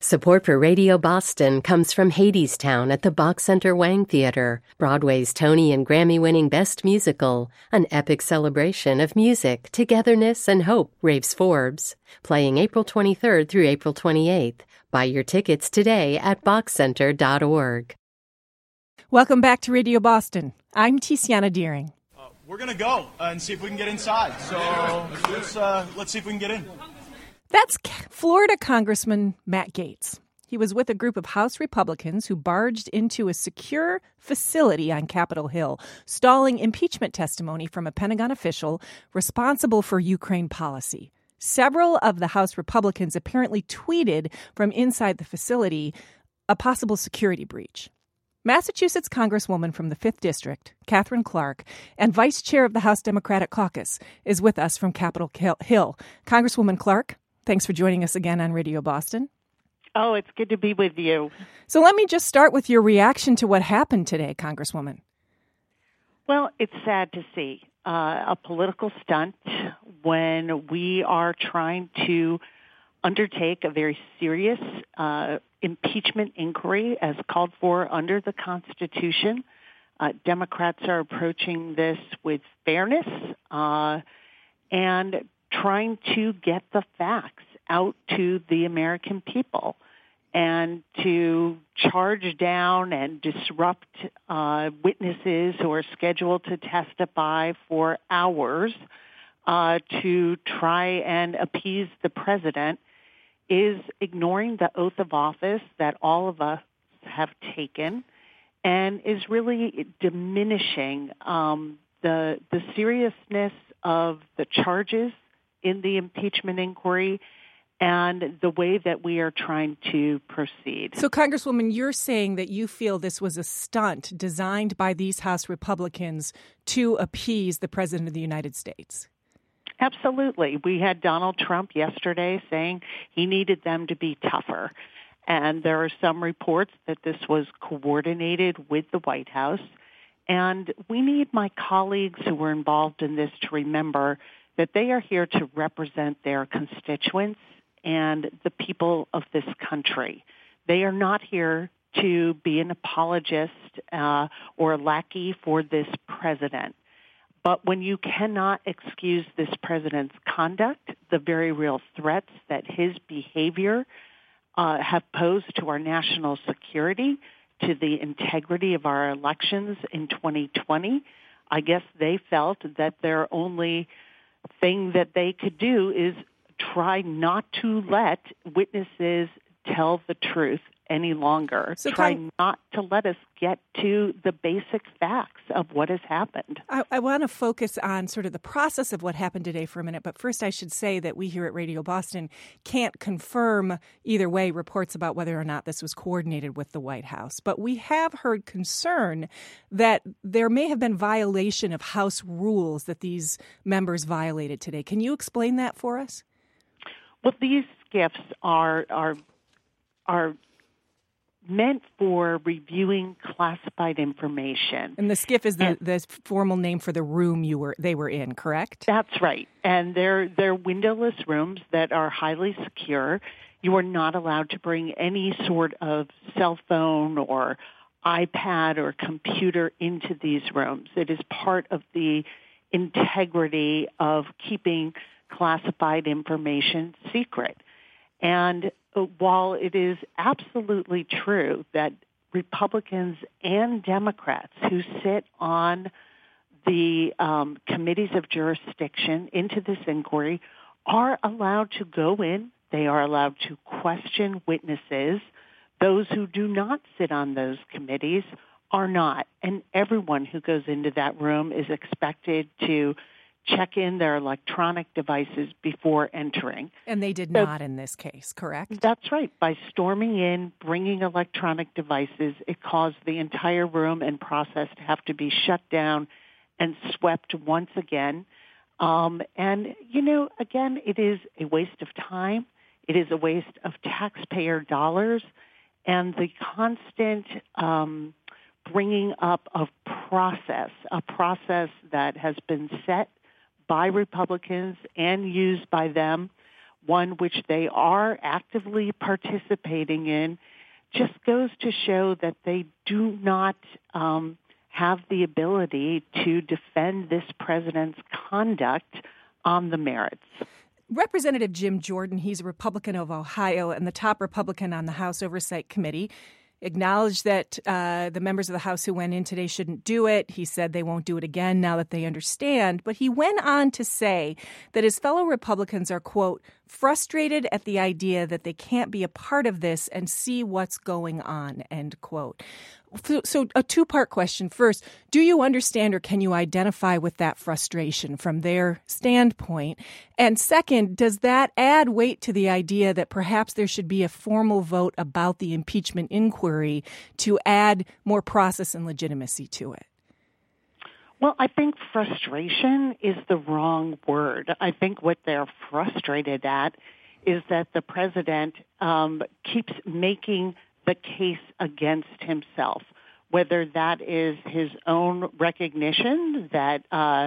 Support for Radio Boston comes from Hadestown at the Bach Center Wang Theater, Broadway's Tony and Grammy-winning Best Musical, an epic celebration of music, togetherness, and hope, raves Forbes. Playing April 23rd through April 28th. Buy your tickets today at bachcenter.org. Welcome back to Radio Boston. I'm Tiziana Deering. We're going to go and see if we can get inside. So let's see if we can get in. That's Florida Congressman Matt Gaetz. He was with a group of House Republicans who barged into a secure facility on Capitol Hill, stalling impeachment testimony from a Pentagon official responsible for Ukraine policy. Several of the House Republicans apparently tweeted from inside the facility a possible security breach. Massachusetts Congresswoman from the 5th District, Katherine Clark, and Vice Chair of the House Democratic Caucus is with us from Capitol Hill. Congresswoman Clark, thanks for joining us again on Radio Boston. Oh, it's good to be with you. So let me just start with your reaction to what happened today, Congresswoman. Well, it's sad to see a political stunt when we are trying to undertake a very serious impeachment inquiry as called for under the Constitution. Democrats are approaching this with fairness and trying to get the facts out to the American people and to charge down and disrupt witnesses who are scheduled to testify for hours to try and appease the president is ignoring the oath of office that all of us have taken and is really diminishing the seriousness of the charges in the impeachment inquiry and the way that we are trying to proceed. So, Congresswoman, you're saying that you feel this was a stunt designed by these House Republicans to appease the President of the United States. Absolutely. We had Donald Trump yesterday saying he needed them to be tougher. And there are some reports that this was coordinated with the White House. And we need my colleagues who were involved in this to remember that they are here to represent their constituents and the people of this country. They are not here to be an apologist or a lackey for this president. But when you cannot excuse this president's conduct, the very real threats that his behavior have posed to our national security, to the integrity of our elections in 2020, I guess they felt that their only thing that they could do is try not to let witnesses tell the truth any longer. So try not to let us get to the basic facts of what has happened. I want to focus on sort of the process of what happened today for a minute, but first I should say that we here at Radio Boston can't confirm either way reports about whether or not this was coordinated with the White House. But we have heard concern that there may have been violation of House rules that these members violated today. Can you explain that for us? Well, these gifts are meant for reviewing classified information. And the SCIF is the formal name for the room they were in, correct? That's right. And they're windowless rooms that are highly secure. You are not allowed to bring any sort of cell phone or iPad or computer into these rooms. It is part of the integrity of keeping classified information secret. And while it is absolutely true that Republicans and Democrats who sit on the committees of jurisdiction into this inquiry are allowed to go in, they are allowed to question witnesses. Those who do not sit on those committees are not. And everyone who goes into that room is expected to check in their electronic devices before entering. And they did not in this case, correct? That's right. By storming in, bringing electronic devices, it caused the entire room and process to have to be shut down and swept once again. And, again, it is a waste of time. It is a waste of taxpayer dollars. And the constant bringing up of a process that has been set by Republicans and used by them one which they are actively participating in, just goes to show that they do not have the ability to defend this president's conduct on the merits. Representative Jim Jordan, he's a Republican of Ohio and the top Republican on the House Oversight Committee, acknowledged that the members of the House who went in today shouldn't do it. He said they won't do it again now that they understand. But he went on to say that his fellow Republicans are, quote, frustrated at the idea that they can't be a part of this and see what's going on, end quote. So a two-part question. First, do you understand or can you identify with that frustration from their standpoint? And second, does that add weight to the idea that perhaps there should be a formal vote about the impeachment inquiry to add more process and legitimacy to it? Well, I think frustration is the wrong word. I think what they're frustrated at is that the president keeps making the case against himself, whether that is his own recognition that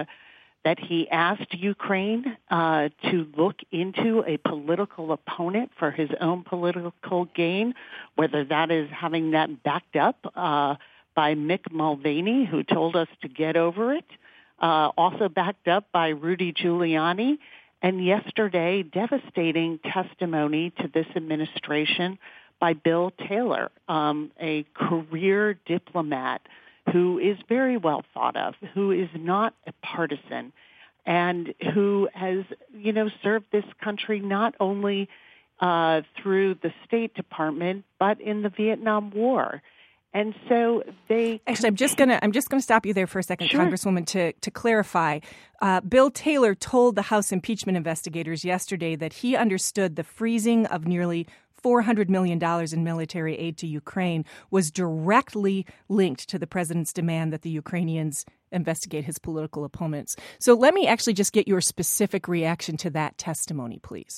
he asked Ukraine to look into a political opponent for his own political gain, whether that is having that backed up by Mick Mulvaney, who told us to get over it, also backed up by Rudy Giuliani, and yesterday devastating testimony to this administration by Bill Taylor, a career diplomat who is very well thought of, who is not a partisan, and who has, served this country not only through the State Department, but in the Vietnam War. And so they actually, I'm just gonna stop you there for a second, sure. Congresswoman, to clarify. Bill Taylor told the House impeachment investigators yesterday that he understood the freezing of nearly $400 million in military aid to Ukraine was directly linked to the president's demand that the Ukrainians investigate his political opponents. So let me actually just get your specific reaction to that testimony, please.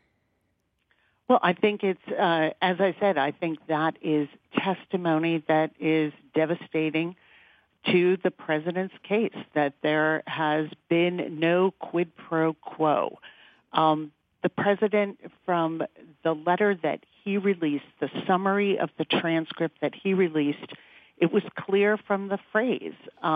Well, I think it's, as I said, I think that is testimony that is devastating to the president's case, that there has been no quid pro quo. The president, from the letter that he released, the summary of the transcript that he released, it was clear from the phrase,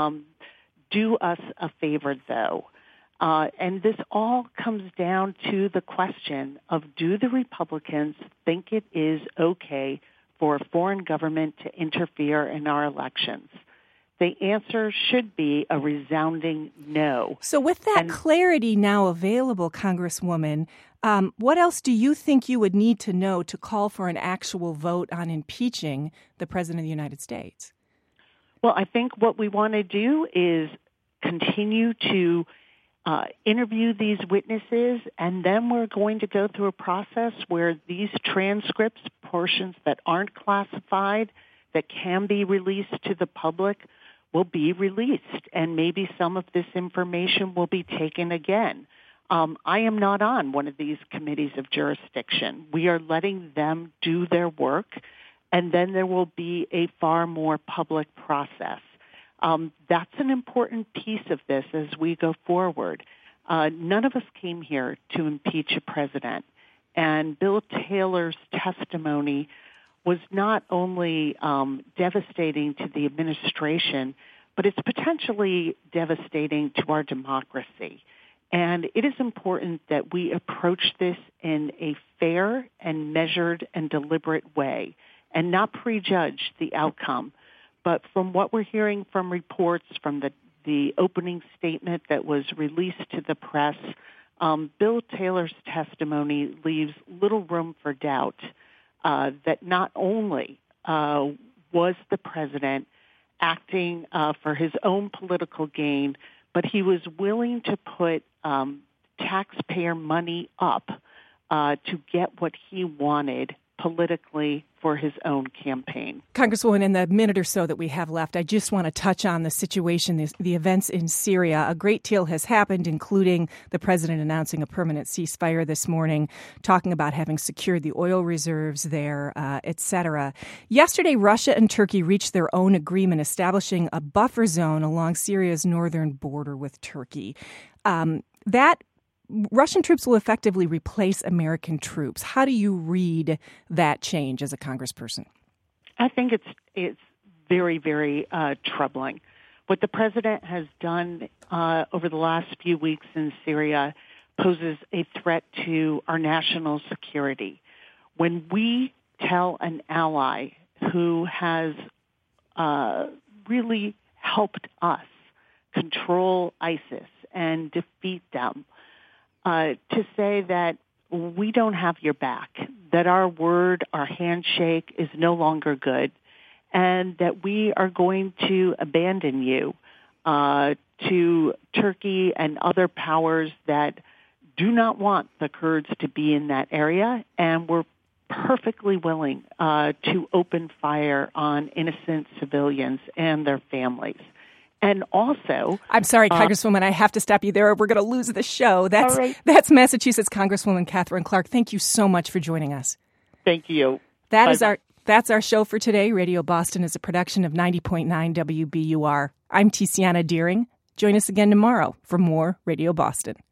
do us a favor, though. And this all comes down to the question of, do the Republicans think it is okay for a foreign government to interfere in our elections? The answer should be a resounding no. So with that clarity now available, Congresswoman, what else do you think you would need to know to call for an actual vote on impeaching the President of the United States? Well, I think what we want to do is continue to interview these witnesses, and then we're going to go through a process where these transcripts, portions that aren't classified, that can be released to the public, will be released, and maybe some of this information will be taken again. I am not on one of these committees of jurisdiction. We are letting them do their work, and then there will be a far more public process. That's an important piece of this as we go forward. None of us came here to impeach a president, and Bill Taylor's testimony was not only devastating to the administration, but it's potentially devastating to our democracy. And it is important that we approach this in a fair and measured and deliberate way and not prejudge the outcome. But from what we're hearing from reports from the opening statement that was released to the press, Bill Taylor's testimony leaves little room for doubt that not only was the president acting for his own political gain, but he was willing to put taxpayer money up to get what he wanted politically for his own campaign. Congresswoman, in the minute or so that we have left, I just want to touch on the situation, the events in Syria. A great deal has happened, including the president announcing a permanent ceasefire this morning, talking about having secured the oil reserves there, et cetera. Yesterday, Russia and Turkey reached their own agreement establishing a buffer zone along Syria's northern border with Turkey. That Russian troops will effectively replace American troops. How do you read that change as a congressperson? I think it's very, very troubling. What the president has done over the last few weeks in Syria poses a threat to our national security. When we tell an ally who has really helped us control ISIS and defeat them, to say that we don't have your back, that our word, our handshake is no longer good, and that we are going to abandon you to Turkey and other powers that do not want the Kurds to be in that area, and we're perfectly willing to open fire on innocent civilians and their families. And also, I'm sorry, Congresswoman, I have to stop you there or we're going to lose the show. That's all right. That's Massachusetts Congresswoman Katherine Clark. Thank you so much for joining us. Thank you. That's our show for today. Radio Boston is a production of 90.9 WBUR. I'm Tiziana Deering. Join us again tomorrow for more Radio Boston.